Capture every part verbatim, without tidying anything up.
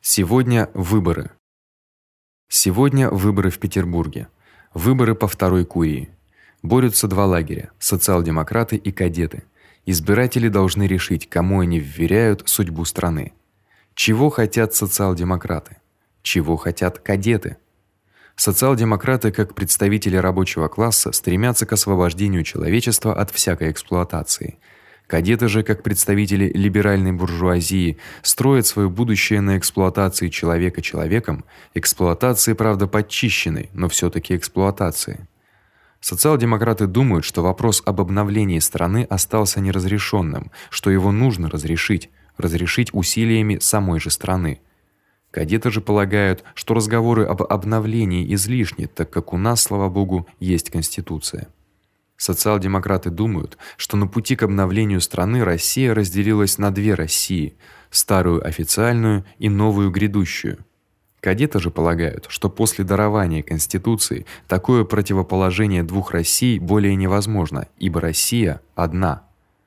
Сегодня выборы. Сегодня выборы в Петербурге. Выборы по второй курии. Борются два лагеря: социал-демократы и кадеты. Избиратели должны решить, кому они вверяют судьбу страны. Чего хотят социал-демократы? Чего хотят кадеты? Социал-демократы, как представители рабочего класса, стремятся к освобождению человечества от всякой эксплуатации. Кадеты же, как представители либеральной буржуазии, строят своё будущее на эксплуатации человека человеком, эксплуатации, правда, подчищенной, но всё-таки эксплуатации. Социал-демократы думают, что вопрос об обновлении страны остался неразрешённым, что его нужно разрешить, разрешить усилиями самой же страны. Кадеты же полагают, что разговоры об обновлении излишни, так как у нас, слава богу, есть конституция. Социал-демократы думают, что на пути к обновлению страны Россия разделилась на две России: старую официальную и новую грядущую. Кадеты же полагают, что после дарования конституции такое противоположение двух Россий более невозможно, ибо Россия одна.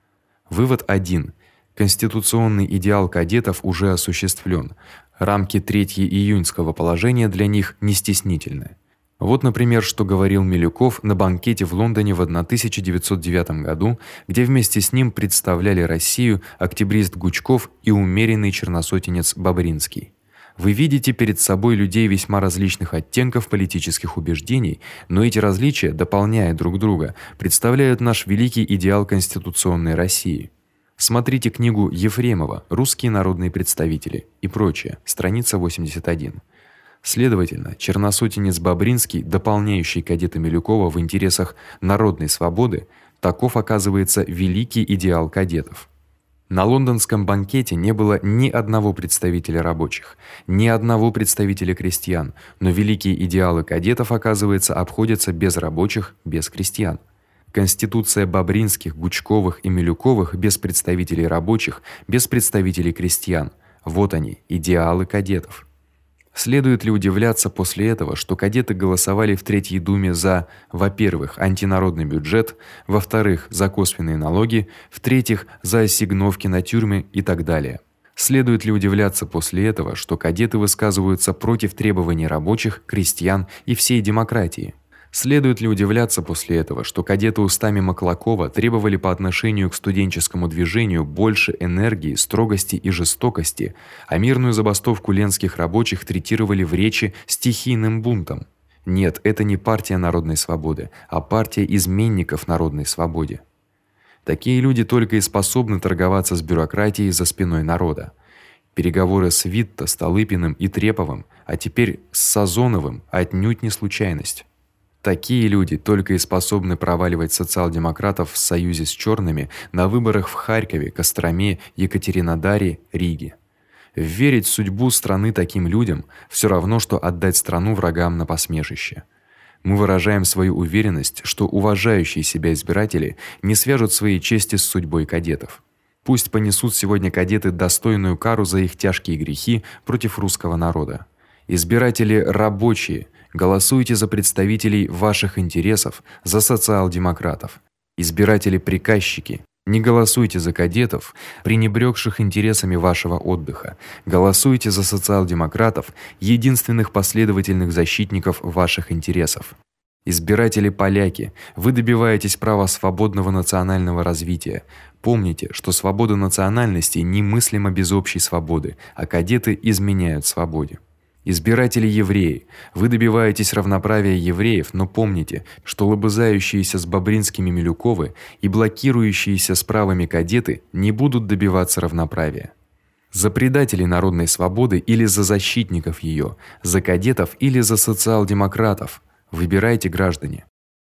Вывод один: конституционный идеал кадетов уже осуществлен. Рамки третьеиюньского положения для них не стеснительны. Вот, например, что говорил Милюков на банкете в Лондоне в тысяча девятьсот девятом году, где вместе с ним представляли Россию октябрист Гучков и умеренный черносотенец Бобринский. Вы видите перед собой людей весьма различных оттенков политических убеждений, но эти различия, дополняя друг друга, представляют наш великий идеал конституционной России. Смотрите книгу Ефремова «Русские народные представители» и прочее, страница восемьдесят один. Следовательно, черносотенец Бобринский, дополняющий кадета Милюкова в интересах народной свободы, таков оказывается великий идеал кадетов. На лондонском банкете не было ни одного представителя рабочих, ни одного представителя крестьян, но великие идеалы кадетов, оказывается, обходятся без рабочих, без крестьян. Конституция Бобринских, Гучковых и Милюковых без представителей рабочих, без представителей крестьян. Вот они, идеалы кадетов. Следует ли удивляться после этого, что кадеты голосовали в Третьей думе за, во-первых, антинародный бюджет, во-вторых, за косвенные налоги, в-третьих, за ассигновки на тюрьмы и так далее? Следует ли удивляться после этого, что кадеты высказываются против требований рабочих, крестьян и всей демократии? Следует ли удивляться после этого, что кадеты устами Маклакова требовали по отношению к студенческому движению больше энергии, строгости и жестокости, а мирную забастовку ленских рабочих третировали в речи стихийным бунтом? Нет, это не партия народной свободы, а партия изменников народной свободе. Такие люди только и способны торговаться с бюрократией за спиной народа. Переговоры с Витто, Столыпиным и Треповым, а теперь с Сазоновым отнюдь не случайность. Такие люди только и способны проваливать социал-демократов в союзе с чёрными на выборах в Харькове, Костроме, Екатеринодаре, Риге. Верить в судьбу страны таким людям всё равно что отдать страну врагам на посмешище. Мы выражаем свою уверенность, что уважающие себя избиратели не свяжут своей чести с судьбой кадетов. Пусть понесут сегодня кадеты достойную кару за их тяжкие грехи против русского народа. Избиратели рабочие, голосуйте за представителей ваших интересов, за социал-демократов. Избиратели-приказчики, не голосуйте за кадетов, пренебрёгших интересами вашего отдыха. Голосуйте за социал-демократов, единственных последовательных защитников ваших интересов. Избиратели-поляки, вы добиваетесь права свободного национального развития. Помните, что свобода национальностей немыслима без общей свободы, а кадеты изменяют свободе. Избиратели-евреи, вы добиваетесь равноправия евреев, но помните, что лобызающиеся с Бобринскими Милюковы и блокирующиеся с правыми кадеты не будут добиваться равноправия. За предателей народной свободы или за защитников её, за кадетов или за социал-демократов. Выбирайте, граждане.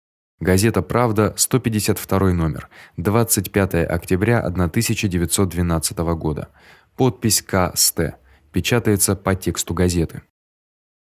Газета Правда, сто пятьдесят второй номер, двадцать пятое октября тысяча девятьсот двенадцатого года. Подпись К. Ст. Печатается по тексту газеты.